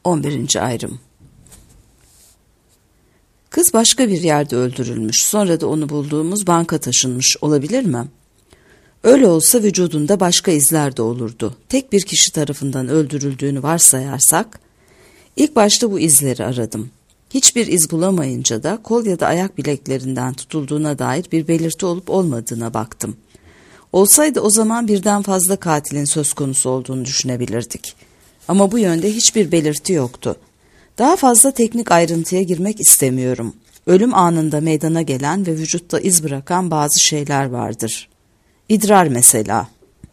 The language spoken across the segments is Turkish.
11. ayrım. Kız başka bir yerde öldürülmüş, sonra da onu bulduğumuz banka taşınmış olabilir mi? Öyle olsa vücudunda başka izler de olurdu. Tek bir kişi tarafından öldürüldüğünü varsayarsak, ilk başta bu izleri aradım. Hiçbir iz bulamayınca da kol ya da ayak bileklerinden tutulduğuna dair bir belirti olup olmadığına baktım. Olsaydı o zaman birden fazla katilin söz konusu olduğunu düşünebilirdik. Ama bu yönde hiçbir belirti yoktu. Daha fazla teknik ayrıntıya girmek istemiyorum. Ölüm anında meydana gelen ve vücutta iz bırakan bazı şeyler vardır. İdrar mesela.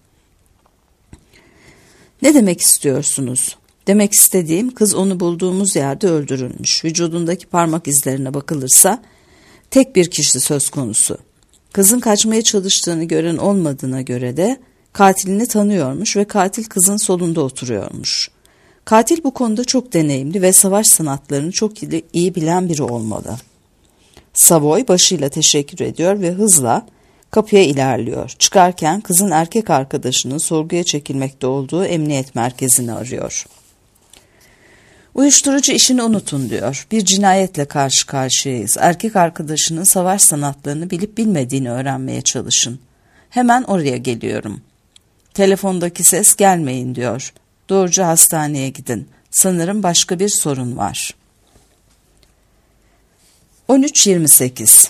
Ne demek istiyorsunuz? Demek istediğim, kız onu bulduğumuz yerde öldürülmüş. Vücudundaki parmak izlerine bakılırsa tek bir kişi söz konusu. Kızın kaçmaya çalıştığını gören olmadığına göre de katilini tanıyormuş ve katil kızın solunda oturuyormuş. Katil bu konuda çok deneyimli ve savaş sanatlarını çok iyi bilen biri olmalı. Savoy başıyla teşekkür ediyor ve hızla kapıya ilerliyor. Çıkarken kızın erkek arkadaşının sorguya çekilmekte olduğu emniyet merkezini arıyor. Uyuşturucu işini unutun diyor. Bir cinayetle karşı karşıyayız. Erkek arkadaşının savaş sanatlarını bilip bilmediğini öğrenmeye çalışın. Hemen oraya geliyorum. Telefondaki ses gelmeyin diyor. Doğruca hastaneye gidin. Sanırım başka bir sorun var. 13.28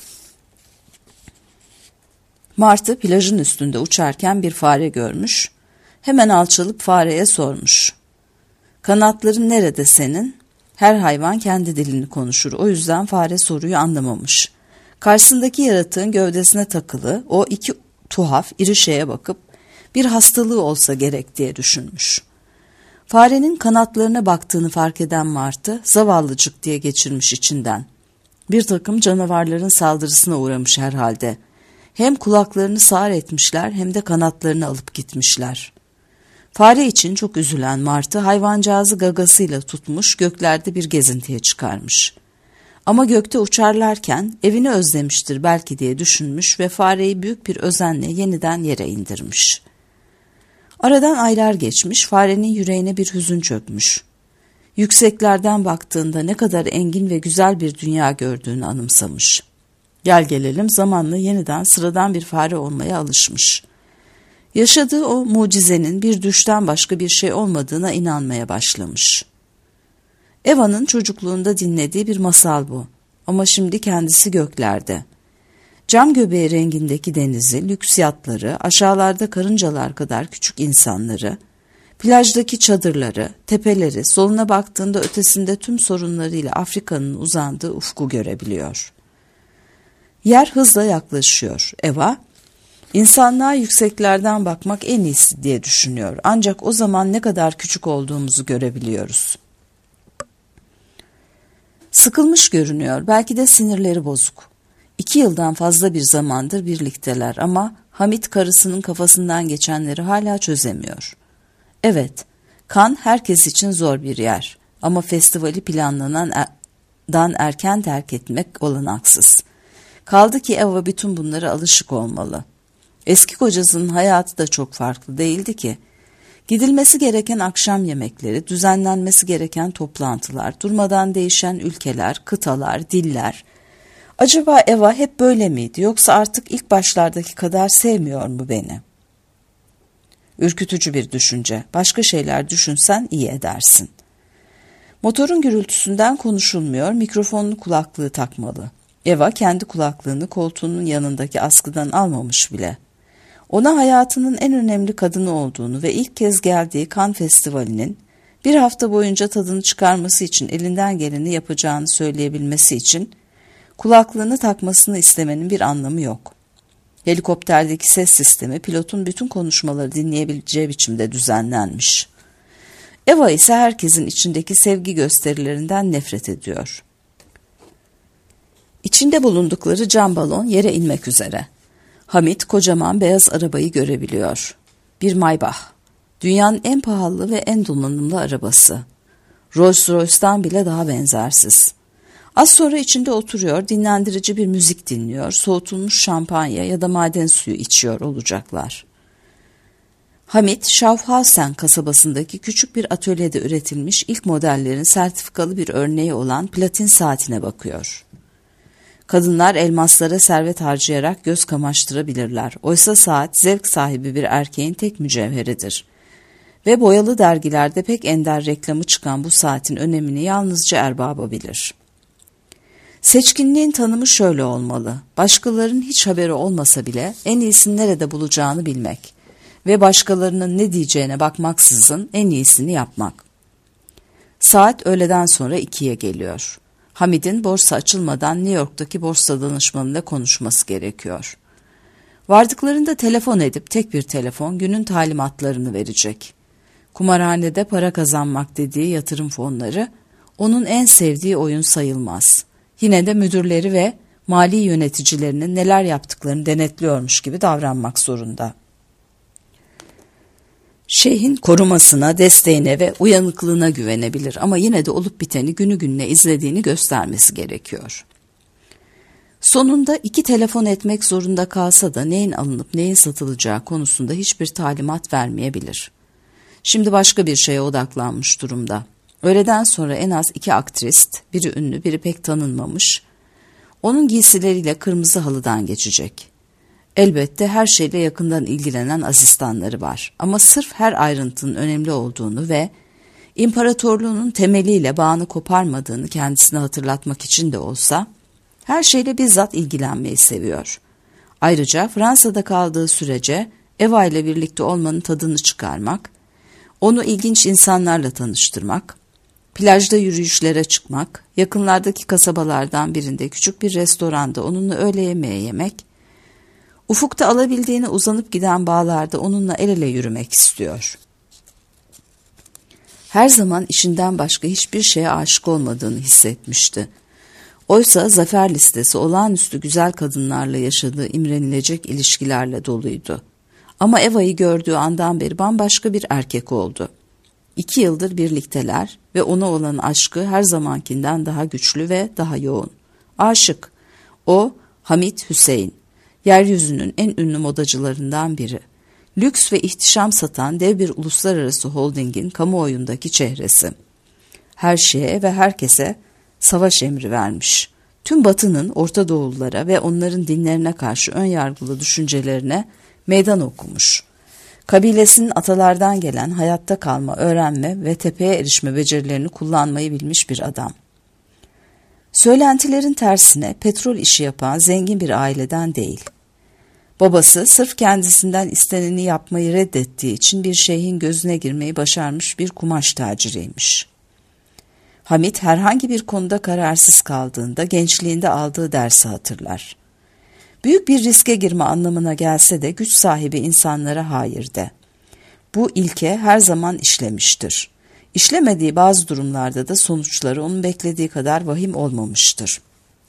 Martı plajın üstünde uçarken bir fare görmüş. Hemen alçalıp fareye sormuş. Kanatların nerede senin? Her hayvan kendi dilini konuşur. O yüzden fare soruyu anlamamış. Karşısındaki yaratığın gövdesine takılı o iki tuhaf iri şeye bakıp bir hastalığı olsa gerek diye düşünmüş. Farenin kanatlarına baktığını fark eden Martı zavallıcık diye geçirmiş içinden. Bir takım canavarların saldırısına uğramış herhalde. Hem kulaklarını sağır etmişler hem de kanatlarını alıp gitmişler. Fare için çok üzülen Martı hayvancağızı gagasıyla tutmuş göklerde bir gezintiye çıkarmış. Ama gökte uçarlarken evini özlemiştir belki diye düşünmüş ve fareyi büyük bir özenle yeniden yere indirmiş. Aradan aylar geçmiş, farenin yüreğine bir hüzün çökmüş. Yükseklerden baktığında ne kadar engin ve güzel bir dünya gördüğünü anımsamış. Gel gelelim zamanla yeniden sıradan bir fare olmaya alışmış. Yaşadığı o mucizenin bir düşten başka bir şey olmadığına inanmaya başlamış. Eva'nın çocukluğunda dinlediği bir masal bu. Ama şimdi kendisi göklerde. Cam göbeği rengindeki denizi, lüks yatları, aşağılarda karıncalar kadar küçük insanları, plajdaki çadırları, tepeleri, soluna baktığında ötesinde tüm sorunlarıyla Afrika'nın uzandığı ufku görebiliyor. Yer hızla yaklaşıyor. Eva, İnsanlığa yükseklerden bakmak en iyisi diye düşünüyor. Ancak o zaman ne kadar küçük olduğumuzu görebiliyoruz. Sıkılmış görünüyor. Belki de sinirleri bozuk. 2 yıldan fazla bir zamandır birlikteler ama Hamit karısının kafasından geçenleri hala çözemiyor. Evet, Cannes herkes için zor bir yer. Ama festivali planlanandan erken terk etmek olanaksız. Kaldı ki Eva bütün bunlara alışık olmalı. Eski kocasının hayatı da çok farklı değildi ki. Gidilmesi gereken akşam yemekleri, düzenlenmesi gereken toplantılar, durmadan değişen ülkeler, kıtalar, diller. Acaba Eva hep böyle miydi yoksa artık ilk başlardaki kadar sevmiyor mu beni? Ürkütücü bir düşünce. Başka şeyler düşünsen iyi edersin. Motorun gürültüsünden konuşulmuyor, mikrofonlu kulaklığı takmalı. Eva kendi kulaklığını koltuğunun yanındaki askıdan almamış bile. Ona hayatının en önemli kadını olduğunu ve ilk kez geldiği Cannes Festivali'nin bir hafta boyunca tadını çıkarması için elinden geleni yapacağını söyleyebilmesi için kulaklığını takmasını istemenin bir anlamı yok. Helikopterdeki ses sistemi pilotun bütün konuşmaları dinleyebileceği biçimde düzenlenmiş. Eva ise herkesin içindeki sevgi gösterilerinden nefret ediyor. İçinde bulundukları cam balon yere inmek üzere. Hamit kocaman beyaz arabayı görebiliyor. Bir Maybach. Dünyanın en pahalı ve en donanımlı arabası. Rolls-Royce'tan bile daha benzersiz. Az sonra içinde oturuyor, dinlendirici bir müzik dinliyor, soğutulmuş şampanya ya da maden suyu içiyor olacaklar. Hamit, Schaffhausen kasabasındaki küçük bir atölyede üretilmiş ilk modellerin sertifikalı bir örneği olan platin saatine bakıyor. Kadınlar elmaslara servet harcayarak göz kamaştırabilirler. Oysa saat zevk sahibi bir erkeğin tek mücevheridir. Ve boyalı dergilerde pek ender reklamı çıkan bu saatin önemini yalnızca erbabı bilir. Seçkinliğin tanımı şöyle olmalı: başkalarının hiç haberi olmasa bile en iyisini nerede bulacağını bilmek ve başkalarının ne diyeceğine bakmaksızın en iyisini yapmak. Saat öğleden sonra 2'ye geliyor. Hamid'in borsa açılmadan New York'taki borsa danışmanıyla konuşması gerekiyor. Vardıklarında telefon edip tek bir telefon günün talimatlarını verecek. Kumarhanede para kazanmak dediği yatırım fonları onun en sevdiği oyun sayılmaz. Yine de müdürleri ve mali yöneticilerinin neler yaptıklarını denetliyormuş gibi davranmak zorunda. Şeyhin korumasına, desteğine ve uyanıklığına güvenebilir ama yine de olup biteni günü gününe izlediğini göstermesi gerekiyor. Sonunda 2 telefon etmek zorunda kalsa da neyin alınıp neyin satılacağı konusunda hiçbir talimat vermeyebilir. Şimdi başka bir şeye odaklanmış durumda. Öğleden sonra en az 2 aktrist, biri ünlü, biri pek tanınmamış, onun giysileriyle kırmızı halıdan geçecek. Elbette her şeyle yakından ilgilenen asistanları var ama sırf her ayrıntının önemli olduğunu ve imparatorluğunun temeliyle bağını koparmadığını kendisine hatırlatmak için de olsa her şeyle bizzat ilgilenmeyi seviyor. Ayrıca Fransa'da kaldığı sürece Eva ile birlikte olmanın tadını çıkarmak, onu ilginç insanlarla tanıştırmak, plajda yürüyüşlere çıkmak, yakınlardaki kasabalardan birinde küçük bir restoranda onunla öğle yemeği yemek, ufukta alabildiğine uzanıp giden bağlarda onunla el ele yürümek istiyor. Her zaman işinden başka hiçbir şeye aşık olmadığını hissetmişti. Oysa zafer listesi olağanüstü güzel kadınlarla yaşadığı imrenilecek ilişkilerle doluydu. Ama Eva'yı gördüğü andan beri bambaşka bir erkek oldu. 2 yıldır birlikteler ve ona olan aşkı her zamankinden daha güçlü ve daha yoğun. Aşık. O, Hamit Hüseyin. Yeryüzünün en ünlü modacılarından biri. Lüks ve ihtişam satan dev bir uluslararası holdingin kamuoyundaki çehresi. Her şeye ve herkese savaş emri vermiş. Tüm Batı'nın Orta Doğululara ve onların dinlerine karşı ön yargılı düşüncelerine meydan okumuş. Kabilesinin atalardan gelen hayatta kalma, öğrenme ve tepeye erişme becerilerini kullanmayı bilmiş bir adam. Söylentilerin tersine petrol işi yapan zengin bir aileden değil. Babası sırf kendisinden isteneni yapmayı reddettiği için bir şeyhin gözüne girmeyi başarmış bir kumaş taciriymiş. Hamit herhangi bir konuda kararsız kaldığında gençliğinde aldığı dersi hatırlar. Büyük bir riske girme anlamına gelse de güç sahibi insanlara hayır de. Bu ilke her zaman işlemiştir. İşlemediği bazı durumlarda da sonuçları onun beklediği kadar vahim olmamıştır.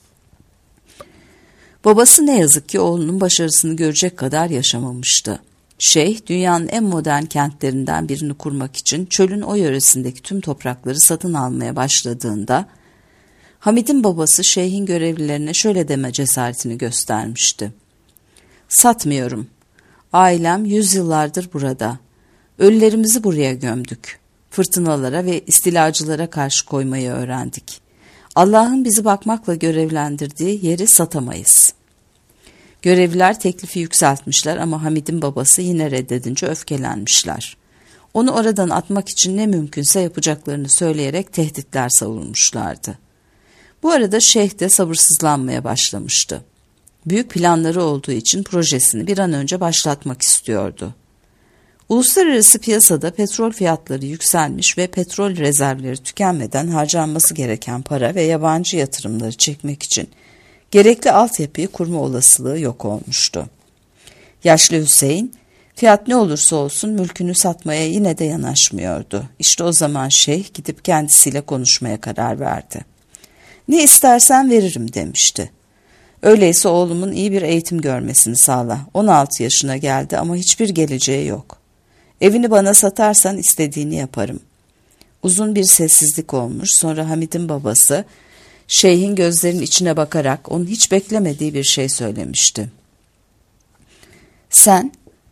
Babası ne yazık ki oğlunun başarısını görecek kadar yaşamamıştı. Şeyh, dünyanın en modern kentlerinden birini kurmak için çölün o yöresindeki tüm toprakları satın almaya başladığında, Hamid'in babası şeyhin görevlilerine şöyle deme cesaretini göstermişti. Satmıyorum. Ailem 100 yıllardır burada. Ölülerimizi buraya gömdük. Fırtınalara ve istilacılara karşı koymayı öğrendik. Allah'ın bizi bakmakla görevlendirdiği yeri satamayız. Görevliler teklifi yükseltmişler ama Hamid'in babası yine reddedince öfkelenmişler. Onu oradan atmak için ne mümkünse yapacaklarını söyleyerek tehditler savurmuşlardı. Bu arada şeyh de sabırsızlanmaya başlamıştı. Büyük planları olduğu için projesini bir an önce başlatmak istiyordu. Uluslararası piyasada petrol fiyatları yükselmiş ve petrol rezervleri tükenmeden harcanması gereken para ve yabancı yatırımları çekmek için gerekli altyapıyı kurma olasılığı yok olmuştu. Yaşlı Hüseyin, fiyat ne olursa olsun mülkünü satmaya yine de yanaşmıyordu. İşte o zaman şeyh gidip kendisiyle konuşmaya karar verdi. Ne istersen veririm demişti. Öyleyse oğlumun iyi bir eğitim görmesini sağla. 16 yaşına geldi ama hiçbir geleceği yok. Evini bana satarsan istediğini yaparım. Uzun bir sessizlik olmuş. Sonra Hamid'in babası şeyhin gözlerinin içine bakarak onun hiç beklemediği bir şey söylemişti. Sen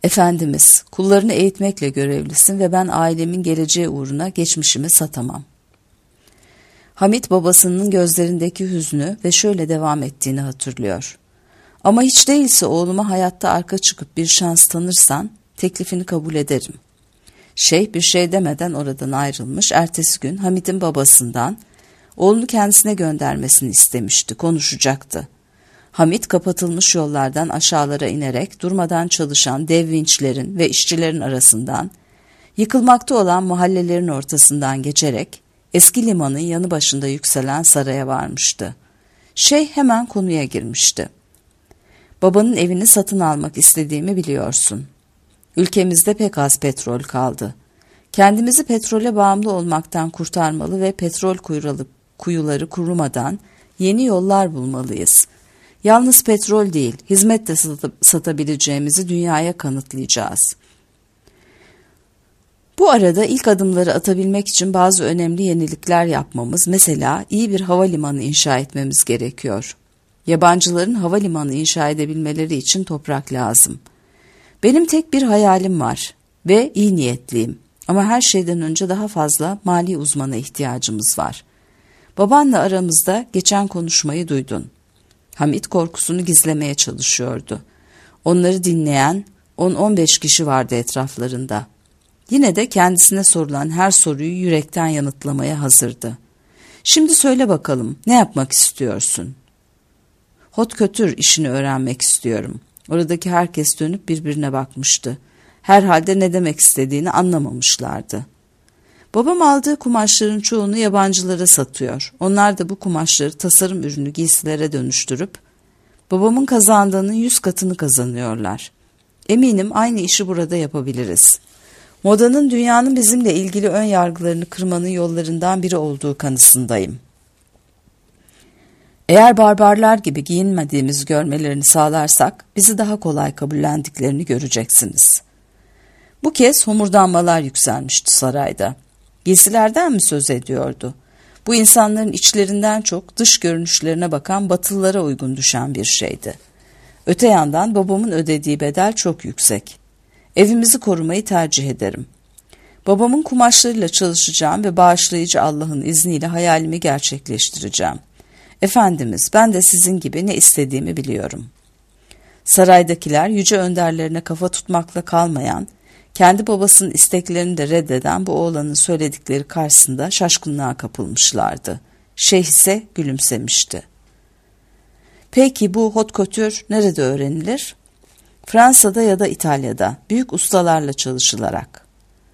Efendimiz, kullarını eğitmekle görevlisin ve ben ailemin geleceği uğruna geçmişimi satamam. Hamit babasının gözlerindeki hüznü ve şöyle devam ettiğini hatırlıyor. Ama hiç değilse oğluma hayatta arka çıkıp bir şans tanırsan teklifini kabul ederim. Şeyh bir şey demeden oradan ayrılmış. Ertesi gün Hamit'in babasından oğlunu kendisine göndermesini istemişti, konuşacaktı. Hamit kapatılmış yollardan aşağılara inerek durmadan çalışan dev vinçlerin ve işçilerin arasından, yıkılmakta olan mahallelerin ortasından geçerek eski limanın yanı başında yükselen saraya varmıştı. Şeyh hemen konuya girmişti. Babanın evini satın almak istediğimi biliyorsun. Ülkemizde pek az petrol kaldı. Kendimizi petrole bağımlı olmaktan kurtarmalı ve petrol kuyuları kurumadan yeni yollar bulmalıyız. Yalnız petrol değil, hizmet de satabileceğimizi dünyaya kanıtlayacağız. Bu arada ilk adımları atabilmek için bazı önemli yenilikler yapmamız, mesela iyi bir havalimanı inşa etmemiz gerekiyor. Yabancıların havalimanı inşa edebilmeleri için toprak lazım. Benim tek bir hayalim var ve iyi niyetliyim. Ama her şeyden önce daha fazla mali uzmana ihtiyacımız var. Babanla aramızda geçen konuşmayı duydun. Hamit korkusunu gizlemeye çalışıyordu. Onları dinleyen 10-15 kişi vardı etraflarında. Yine de kendisine sorulan her soruyu yürekten yanıtlamaya hazırdı. Şimdi söyle bakalım, ne yapmak istiyorsun? Hotkötür işini öğrenmek istiyorum. Oradaki herkes dönüp birbirine bakmıştı. Herhalde ne demek istediğini anlamamışlardı. Babam aldığı kumaşların çoğunu yabancılara satıyor. Onlar da bu kumaşları tasarım ürünü giysilere dönüştürüp babamın kazandığının 100 katını kazanıyorlar. Eminim aynı işi burada yapabiliriz. Modanın dünyanın bizimle ilgili ön yargılarını kırmanın yollarından biri olduğu kanısındayım. Eğer barbarlar gibi giyinmediğimizi görmelerini sağlarsak bizi daha kolay kabullendiklerini göreceksiniz. Bu kez homurdanmalar yükselmişti sarayda. Giysilerden mi söz ediyordu? Bu insanların içlerinden çok dış görünüşlerine bakan Batılılara uygun düşen bir şeydi. Öte yandan babamın ödediği bedel çok yüksek. Evimizi korumayı tercih ederim. Babamın kumaşlarıyla çalışacağım ve bağışlayıcı Allah'ın izniyle hayalimi gerçekleştireceğim. Efendimiz, ben de sizin gibi ne istediğimi biliyorum. Saraydakiler yüce önderlerine kafa tutmakla kalmayan, kendi babasının isteklerini de reddeden bu oğlanın söyledikleri karşısında şaşkınlığa kapılmışlardı. Şeyh ise gülümsemişti. Peki bu hotkötür nerede öğrenilir? Fransa'da ya da İtalya'da, büyük ustalarla çalışılarak.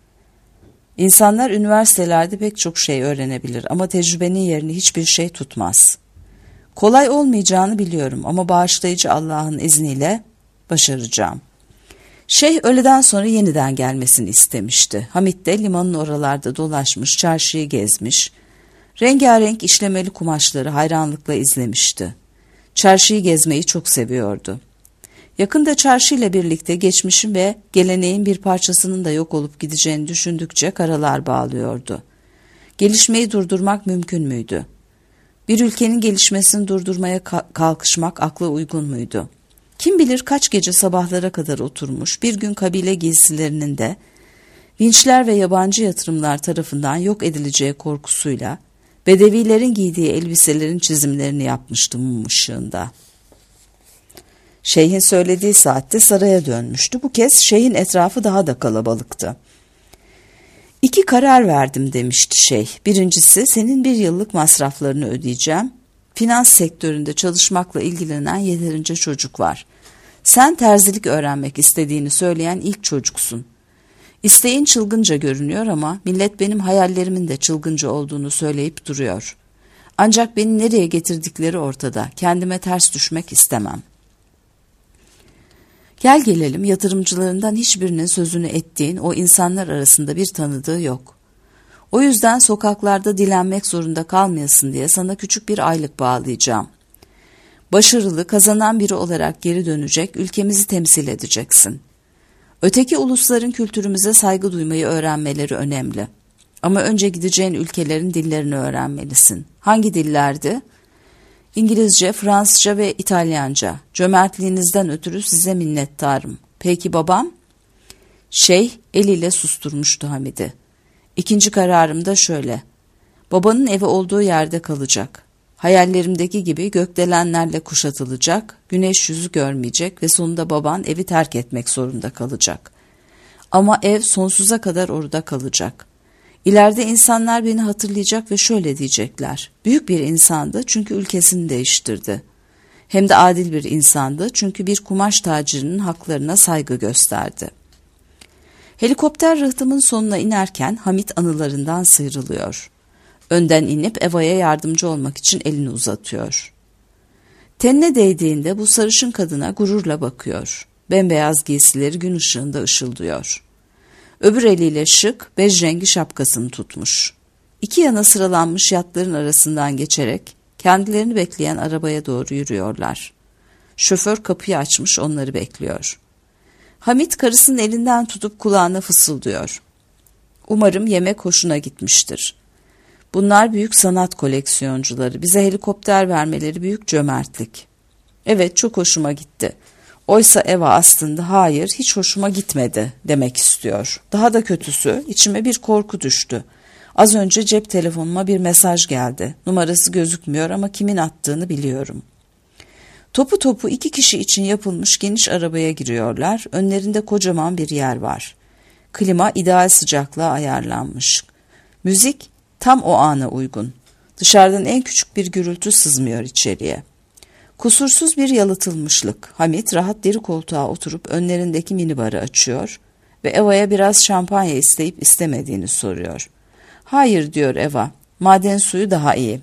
İnsanlar üniversitelerde pek çok şey öğrenebilir ama tecrübenin yerini hiçbir şey tutmaz. Kolay olmayacağını biliyorum ama bağışlayıcı Allah'ın izniyle başaracağım. Şeyh öğleden sonra yeniden gelmesini istemişti. Hamit de limanın oralarda dolaşmış, çarşıyı gezmiş, rengarenk işlemeli kumaşları hayranlıkla izlemişti. Çarşıyı gezmeyi çok seviyordu. Yakında çarşıyla birlikte geçmişin ve geleneğin bir parçasının da yok olup gideceğini düşündükçe karalar bağlıyordu. Gelişmeyi durdurmak mümkün müydü? Bir ülkenin gelişmesini durdurmaya kalkışmak akla uygun muydu? Kim bilir kaç gece sabahlara kadar oturmuş, bir gün kabile giysilerinin de vinçler ve yabancı yatırımlar tarafından yok edileceği korkusuyla bedevilerin giydiği elbiselerin çizimlerini yapmıştı mum ışığında. Şeyhin söylediği saatte saraya dönmüştü. Bu kez şeyhin etrafı daha da kalabalıktı. "2 karar verdim," demişti şeyh. "Birincisi, senin 1 yıllık masraflarını ödeyeceğim. Finans sektöründe çalışmakla ilgilenen yeterince çocuk var. Sen terzilik öğrenmek istediğini söyleyen ilk çocuksun. İsteğin çılgınca görünüyor ama millet benim hayallerimin de çılgınca olduğunu söyleyip duruyor. Ancak beni nereye getirdikleri ortada. Kendime ters düşmek istemem. Gel gelelim yatırımcılarından hiçbirinin sözünü ettiğin o insanlar arasında bir tanıdığı yok. O yüzden sokaklarda dilenmek zorunda kalmayasın diye sana küçük bir aylık bağlayacağım. Başarılı, kazanan biri olarak geri dönecek, ülkemizi temsil edeceksin. Öteki ulusların kültürümüze saygı duymayı öğrenmeleri önemli. Ama önce gideceğin ülkelerin dillerini öğrenmelisin. Hangi dillerdi? İngilizce, Fransızca ve İtalyanca. Cömertliğinizden ötürü size minnettarım. Peki babam? Şeyh eliyle susturmuştu Hamid'i. İkinci kararım da şöyle. Babanın evi olduğu yerde kalacak. Hayallerimdeki gibi gökdelenlerle kuşatılacak, güneş yüzü görmeyecek ve sonunda baban evi terk etmek zorunda kalacak. Ama ev sonsuza kadar orada kalacak. İleride insanlar beni hatırlayacak ve şöyle diyecekler. Büyük bir insandı çünkü ülkesini değiştirdi. Hem de adil bir insandı çünkü bir kumaş tacirinin haklarına saygı gösterdi. Helikopter rıhtımın sonuna inerken Hamit anılarından sıyrılıyor. Önden inip Eva'ya yardımcı olmak için elini uzatıyor. Tenine değdiğinde bu sarışın kadına gururla bakıyor. Bembeyaz giysileri gün ışığında ışıldıyor. Öbür eliyle şık, bej rengi şapkasını tutmuş. İki yana sıralanmış yatların arasından geçerek kendilerini bekleyen arabaya doğru yürüyorlar. Şoför kapıyı açmış onları bekliyor. Hamit karısının elinden tutup kulağına fısıldıyor. Umarım yemek hoşuna gitmiştir. Bunlar büyük sanat koleksiyoncuları. Bize helikopter vermeleri büyük cömertlik. Evet, çok hoşuma gitti. Oysa Eva aslında hayır, hiç hoşuma gitmedi demek istiyor. Daha da kötüsü, içime bir korku düştü. Az önce cep telefonuma bir mesaj geldi. Numarası gözükmüyor ama kimin attığını biliyorum. Topu topu 2 kişi için yapılmış geniş arabaya giriyorlar. Önlerinde kocaman bir yer var. Klima ideal sıcaklığa ayarlanmış. Müzik tam o ana uygun. Dışarıdan en küçük bir gürültü sızmıyor içeriye. Kusursuz bir yalıtılmışlık. Hamit rahat deri koltuğa oturup önlerindeki minibarı açıyor ve Eva'ya biraz şampanya isteyip istemediğini soruyor. Hayır diyor Eva, maden suyu daha iyi.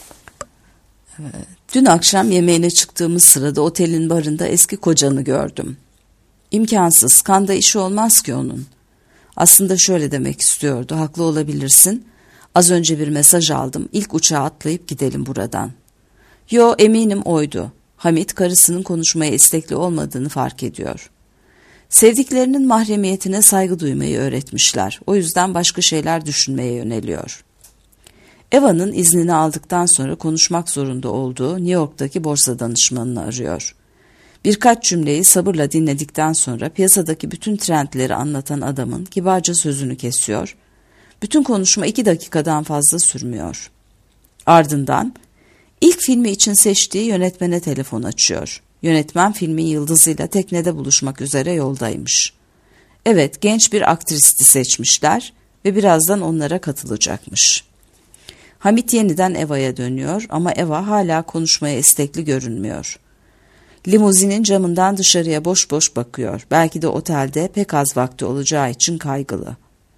Evet. Dün akşam yemeğine çıktığımız sırada otelin barında eski kocanı gördüm. İmkansız, kanda işi olmaz ki onun. Aslında şöyle demek istiyordu, haklı olabilirsin. Az önce bir mesaj aldım, ilk uçağa atlayıp gidelim buradan. Yo, eminim oydu. Hamit karısının konuşmaya istekli olmadığını fark ediyor. Sevdiklerinin mahremiyetine saygı duymayı öğretmişler. O yüzden başka şeyler düşünmeye yöneliyor. Eva'nın iznini aldıktan sonra konuşmak zorunda olduğu New York'taki borsa danışmanını arıyor. Birkaç cümleyi sabırla dinledikten sonra piyasadaki bütün trendleri anlatan adamın kibarca sözünü kesiyor. Bütün konuşma 2 dakikadan fazla sürmüyor. Ardından ilk filmi için seçtiği yönetmene telefon açıyor. Yönetmen filmin yıldızıyla teknede buluşmak üzere yoldaymış. Evet, genç bir aktristi seçmişler ve birazdan onlara katılacakmış. Hamit yeniden Eva'ya dönüyor ama Eva hala konuşmaya istekli görünmüyor. Limuzinin camından dışarıya boş boş bakıyor. Belki de otelde pek az vakti olacağı için kaygılı.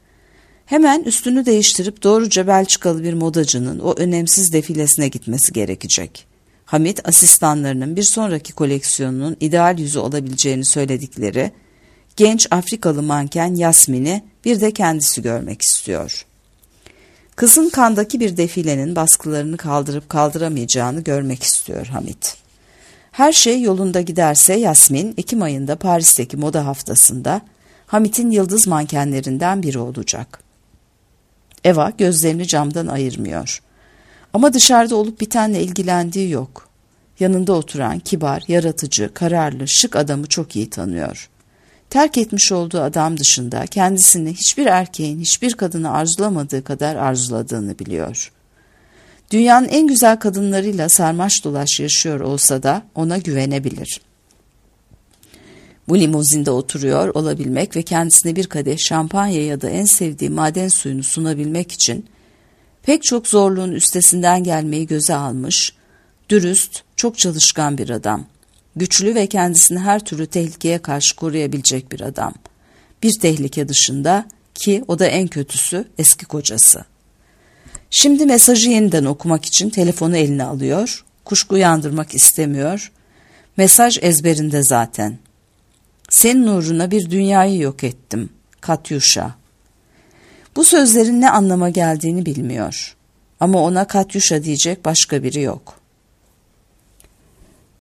Hemen üstünü değiştirip doğruca Belçikalı bir modacının o önemsiz defilesine gitmesi gerekecek. Hamit asistanlarının bir sonraki koleksiyonunun ideal yüzü olabileceğini söyledikleri genç Afrikalı manken Yasmin'i bir de kendisi görmek istiyor. Kızın kandaki bir defilenin baskılarını kaldırıp kaldıramayacağını görmek istiyor Hamit. Her şey yolunda giderse Yasmin Ekim ayında Paris'teki moda haftasında Hamit'in yıldız mankenlerinden biri olacak. Eva gözlerini camdan ayırmıyor. Ama dışarıda olup bitenle ilgilendiği yok. Yanında oturan kibar, yaratıcı, kararlı, şık adamı çok iyi tanıyor. Terk etmiş olduğu adam dışında kendisini hiçbir erkeğin hiçbir kadını arzulamadığı kadar arzuladığını biliyor. Dünyanın en güzel kadınlarıyla sarmaş dolaş yaşıyor olsa da ona güvenebilir. Bu limuzinde oturuyor olabilmek ve kendisine bir kadeh şampanya ya da en sevdiği maden suyunu sunabilmek için pek çok zorluğun üstesinden gelmeyi göze almış, dürüst, çok çalışkan bir adam. Güçlü ve kendisini her türlü tehlikeye karşı koruyabilecek bir adam. Bir tehlike dışında ki o da en kötüsü eski kocası. Şimdi mesajı yeniden okumak için telefonu eline alıyor, kuşku uyandırmak istemiyor. Mesaj ezberinde zaten. Senin uğruna bir dünyayı yok ettim. Katyuşa. Bu sözlerin ne anlama geldiğini bilmiyor. Ama ona Katyuşa diyecek başka biri yok.